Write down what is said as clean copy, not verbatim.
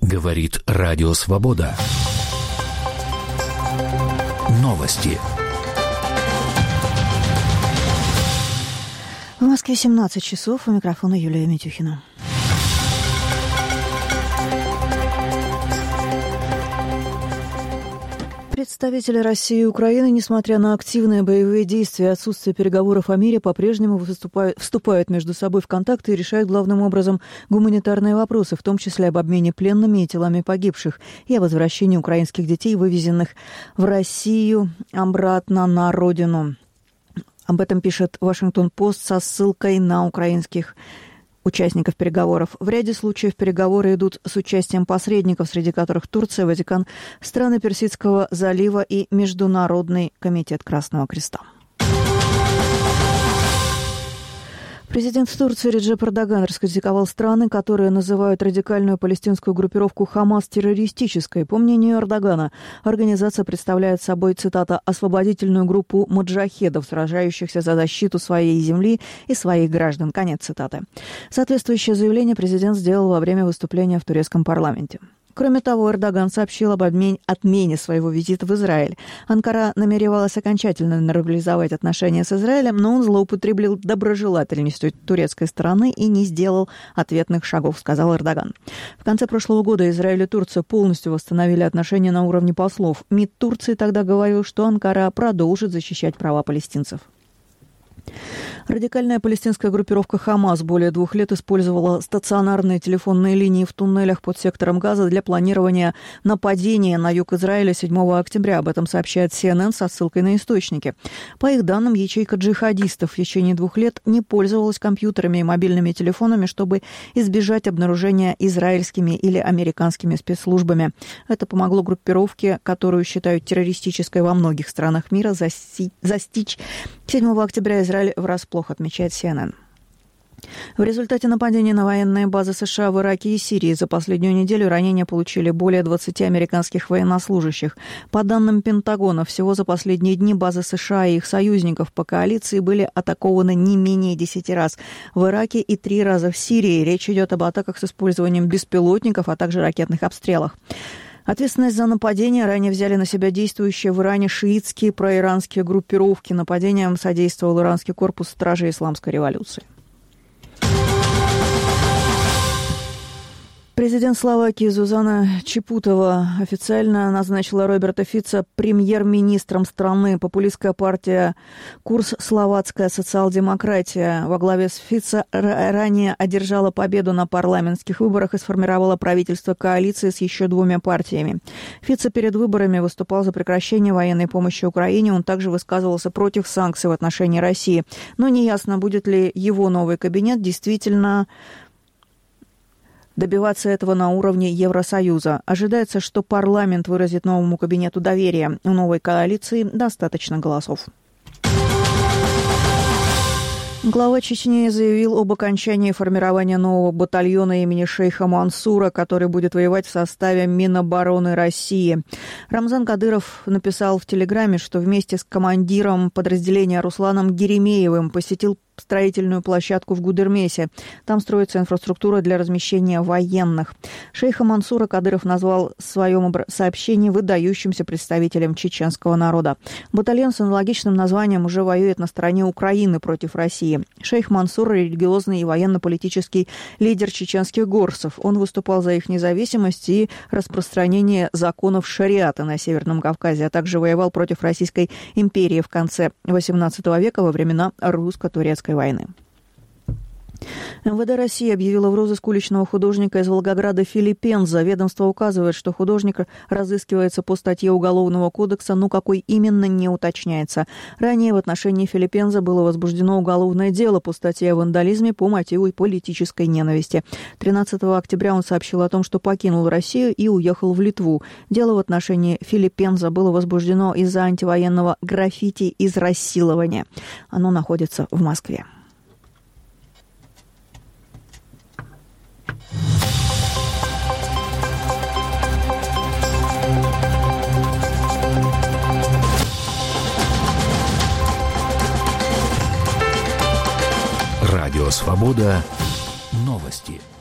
Говорит Радио Свобода. Новости. В Москве 17 часов. У микрофона Юлия Митюхина. Представители России и Украины, несмотря на активные боевые действия и отсутствие переговоров о мире, по-прежнему вступают между собой в контакты и решают главным образом гуманитарные вопросы, в том числе об обмене пленными и телами погибших, и о возвращении украинских детей, вывезенных в Россию, обратно на родину. Об этом пишет Вашингтон-Пост со ссылкой на украинских участников переговоров. В ряде случаев переговоры идут с участием посредников, среди которых Турция, Ватикан, страны Персидского залива и Международный комитет Красного Креста. Президент Турции Реджеп Эрдоган раскритиковал страны, которые называют радикальную палестинскую группировку «Хамас» террористической. По мнению Эрдогана, организация представляет собой, цитата, «освободительную группу маджахедов, сражающихся за защиту своей земли и своих граждан». Конец цитаты. Соответствующее заявление президент сделал во время выступления в турецком парламенте. Кроме того, Эрдоган сообщил об отмене своего визита в Израиль. Анкара намеревалась окончательно нормализовать отношения с Израилем, но он злоупотребил доброжелательностью турецкой стороны и не сделал ответных шагов, сказал Эрдоган. В конце прошлого года Израиль и Турция полностью восстановили отношения на уровне послов. МИД Турции тогда говорил, что Анкара продолжит защищать права палестинцев. Радикальная палестинская группировка «Хамас» более 2 лет использовала стационарные телефонные линии в туннелях под сектором Газа для планирования нападения на юг Израиля 7 октября. Об этом сообщает CNN со ссылкой на источники. По их данным, ячейка джихадистов в течение 2 лет не пользовалась компьютерами и мобильными телефонами, чтобы избежать обнаружения израильскими или американскими спецслужбами. Это помогло группировке, которую считают террористической во многих странах мира, застичь 7 октября Израиль врасплох, отмечает CNN. В результате нападения на военные базы США в Ираке и Сирии за последнюю неделю ранения получили более 20 американских военнослужащих. По данным Пентагона, всего за последние дни базы США и их союзников по коалиции были атакованы не менее 10 раз в Ираке и 3 раза в Сирии. Речь идет об атаках с использованием беспилотников, а также ракетных обстрелах. Ответственность за нападение ранее взяли на себя действующие в Иране шиитские проиранские группировки. Нападением содействовал иранский корпус стражей исламской революции. Президент Словакии Зузана Чапутова официально назначила Роберта Фица премьер-министром страны. Популистская партия «Курс словацкая социал-демократия» во главе с Фица ранее одержала победу на парламентских выборах и сформировала правительство коалиции с еще 2 партиями. Фица перед выборами выступал за прекращение военной помощи Украине. Он также высказывался против санкций в отношении России. Но неясно, будет ли его новый кабинет действительно добиваться этого на уровне Евросоюза. Ожидается, что парламент выразит новому кабинету доверие. У новой коалиции достаточно голосов. Глава Чечни заявил об окончании формирования нового батальона имени шейха Мансура, который будет воевать в составе Минобороны России. Рамзан Кадыров написал в Телеграме, что вместе с командиром подразделения Русланом Геремеевым посетил строительную площадку в Гудермесе. Там строится инфраструктура для размещения военных. Шейха Мансура Кадыров назвал в своем сообщении выдающимся представителем чеченского народа. Батальон с аналогичным названием уже воюет на стороне Украины против России. Шейх Мансур – религиозный и военно-политический лидер чеченских горцев. Он выступал за их независимость и распространение законов шариата на Северном Кавказе, а также воевал против Российской империи в конце XVIII века во времена русско-турецкой войны. МВД России объявила в розыск уличного художника из Волгограда Филиппенза. Ведомство указывает, что художник разыскивается по статье Уголовного кодекса, но какой именно, не уточняется. Ранее в отношении Филиппенза было возбуждено уголовное дело по статье о вандализме по мотиву политической ненависти. 13 октября он сообщил о том, что покинул Россию и уехал в Литву. Дело в отношении Филиппенза было возбуждено из-за антивоенного граффити «Израссилование». Оно находится в Москве. Радио Свобода. Новости.